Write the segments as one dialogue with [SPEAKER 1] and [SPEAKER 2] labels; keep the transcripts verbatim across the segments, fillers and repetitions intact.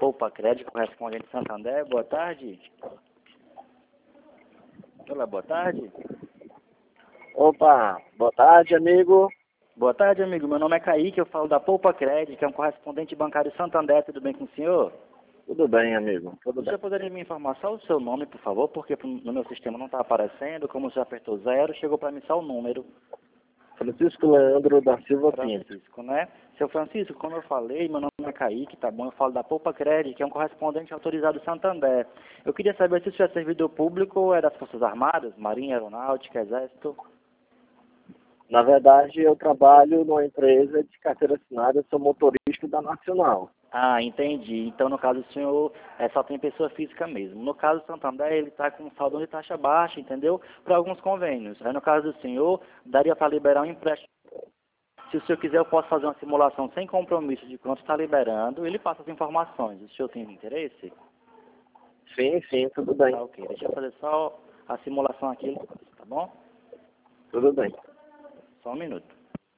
[SPEAKER 1] Poupa Crédito, correspondente Santander. Boa tarde. Olá, boa tarde.
[SPEAKER 2] Opa, boa tarde, amigo.
[SPEAKER 1] Boa tarde, amigo. Meu nome é Kaique, eu falo da Poupa Crédito, que é um correspondente bancário Santander. Tudo bem com o senhor?
[SPEAKER 2] Tudo bem, amigo, tudo
[SPEAKER 1] O
[SPEAKER 2] bem.
[SPEAKER 1] senhor poderia me informar só o seu nome, por favor? Porque no meu sistema não está aparecendo. Como o senhor apertou zero, chegou para mim só o número.
[SPEAKER 2] Francisco Leandro da Silva Pinto.
[SPEAKER 1] Francisco, né? Seu Francisco, como eu falei, meu nome é Kaique, tá bom? Eu falo da Poupa Crédito, que é um correspondente autorizado Santander. Eu queria saber se o senhor é servidor público ou é das Forças Armadas, Marinha, Aeronáutica, Exército.
[SPEAKER 2] Na verdade, eu trabalho numa empresa de carteira assinada, sou motorista da Nacional.
[SPEAKER 1] Ah, entendi. Então, no caso do senhor, é, só tem pessoa física mesmo. No caso do Santander, ele está com um saldo de taxa baixa, entendeu? Para alguns convênios. Aí, no caso do senhor, daria para liberar um empréstimo. Se o senhor quiser, eu posso fazer uma simulação sem compromisso de quanto está liberando. Ele passa as informações. O senhor tem interesse?
[SPEAKER 2] Sim, sim, tudo bem.
[SPEAKER 1] Tá, ok. Deixa eu fazer só a simulação aqui, ele passa, tá bom?
[SPEAKER 2] Tudo bem.
[SPEAKER 1] Só um minuto.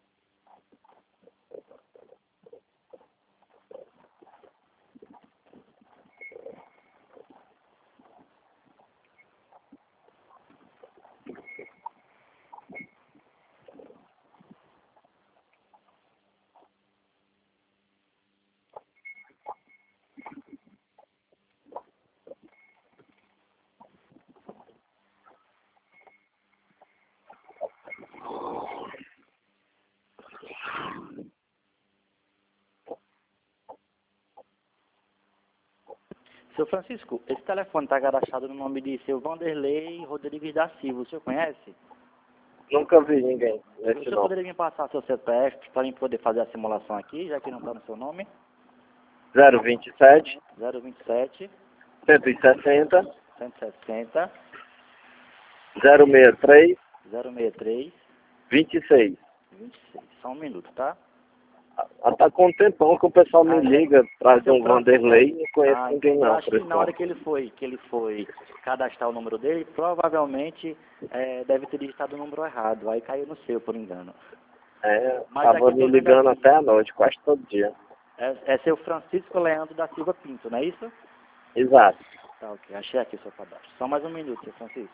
[SPEAKER 1] Seu Francisco, esse telefone está cadastado no nome de seu Vanderlei Rodrigues da Silva. O senhor conhece?
[SPEAKER 2] Nunca vi ninguém
[SPEAKER 1] O
[SPEAKER 2] nesse
[SPEAKER 1] senhor
[SPEAKER 2] nome.
[SPEAKER 1] poderia me passar seu C P F para mim poder fazer a simulação aqui, já que não está no seu nome?
[SPEAKER 2] zero vinte e sete,
[SPEAKER 1] zero vinte e sete,
[SPEAKER 2] cento e sessenta,
[SPEAKER 1] cento e sessenta,
[SPEAKER 2] zero sessenta e três,
[SPEAKER 1] zero sessenta e três,
[SPEAKER 2] vinte e seis.
[SPEAKER 1] vinte e seis. Só um minuto, tá?
[SPEAKER 2] Ah, tá com um tempão que o pessoal me
[SPEAKER 1] Ah,
[SPEAKER 2] liga atrás de
[SPEAKER 1] seu
[SPEAKER 2] um
[SPEAKER 1] Francisco.
[SPEAKER 2] Vanderlei, não conheço
[SPEAKER 1] Ah,
[SPEAKER 2] ninguém
[SPEAKER 1] entendi. Eu
[SPEAKER 2] não,
[SPEAKER 1] acho
[SPEAKER 2] por
[SPEAKER 1] que na hora
[SPEAKER 2] enquanto.
[SPEAKER 1] que ele foi, que ele foi cadastrar o número dele, provavelmente é, deve ter digitado o número errado. Aí caiu no seu, por engano.
[SPEAKER 2] É,
[SPEAKER 1] Mas
[SPEAKER 2] tava
[SPEAKER 1] aqui eu
[SPEAKER 2] me
[SPEAKER 1] tô vendo
[SPEAKER 2] ligando
[SPEAKER 1] aqui.
[SPEAKER 2] até a noite, quase todo dia.
[SPEAKER 1] É, é seu Francisco Leandro da Silva Pinto, não é isso?
[SPEAKER 2] Exato.
[SPEAKER 1] Tá, ok. Achei aqui o seu cadastro. Só mais um minuto, seu Francisco.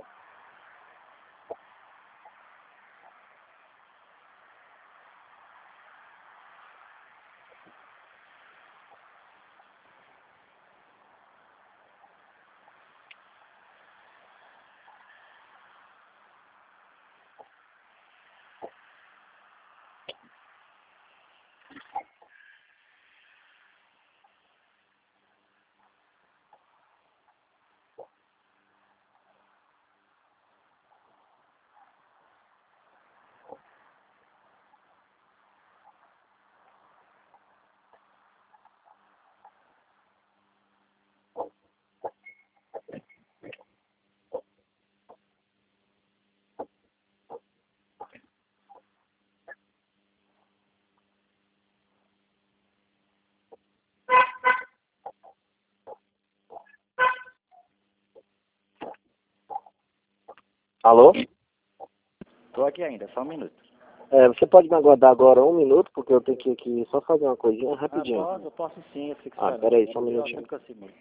[SPEAKER 2] Alô?
[SPEAKER 1] Tô aqui ainda, só um minuto.
[SPEAKER 2] É, você pode me aguardar agora um minuto, porque eu tenho que aqui só fazer uma coisinha
[SPEAKER 1] Ah,
[SPEAKER 2] rapidinho.
[SPEAKER 1] posso, eu posso sim, eu fico
[SPEAKER 2] Ah,
[SPEAKER 1] esperando.
[SPEAKER 2] peraí, só um
[SPEAKER 1] Eu
[SPEAKER 2] minutinho.
[SPEAKER 1] fico assim mesmo.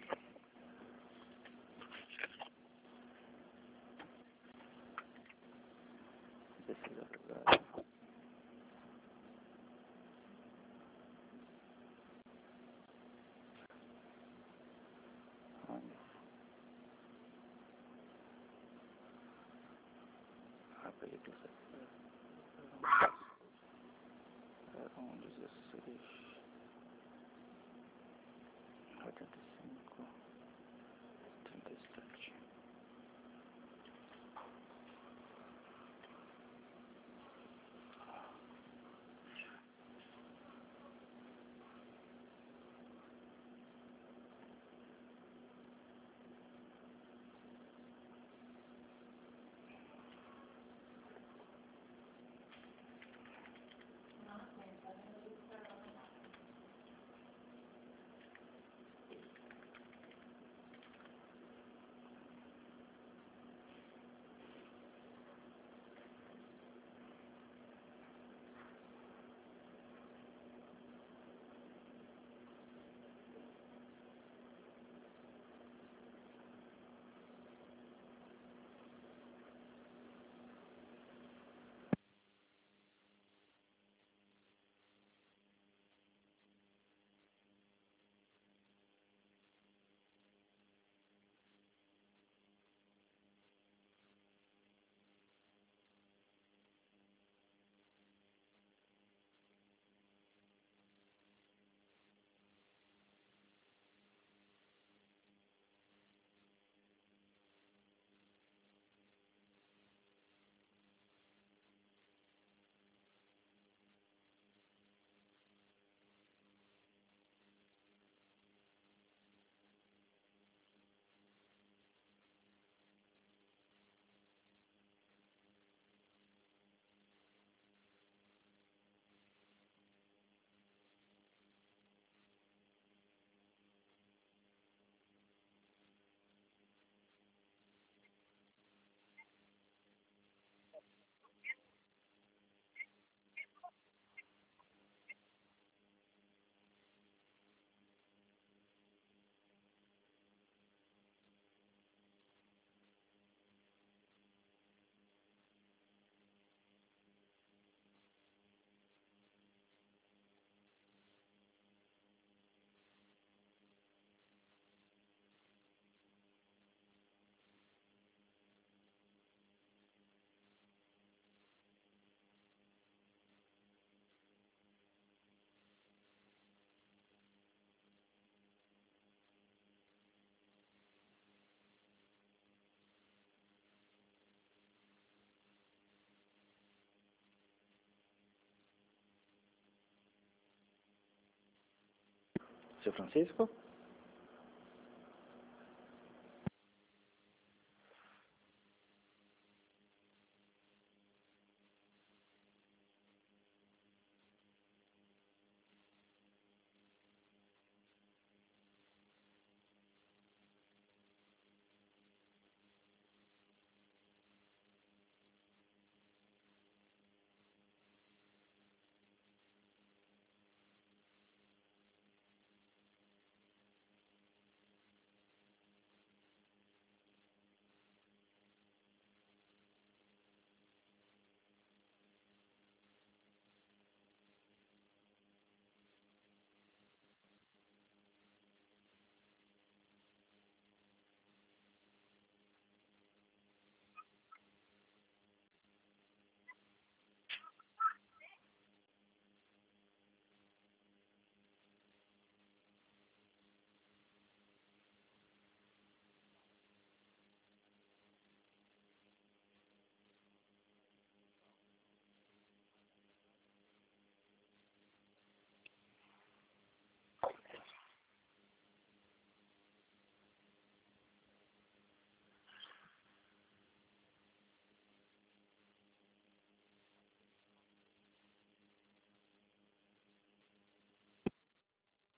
[SPEAKER 1] oitenta e cinco, trinta e sete. seu Francisco?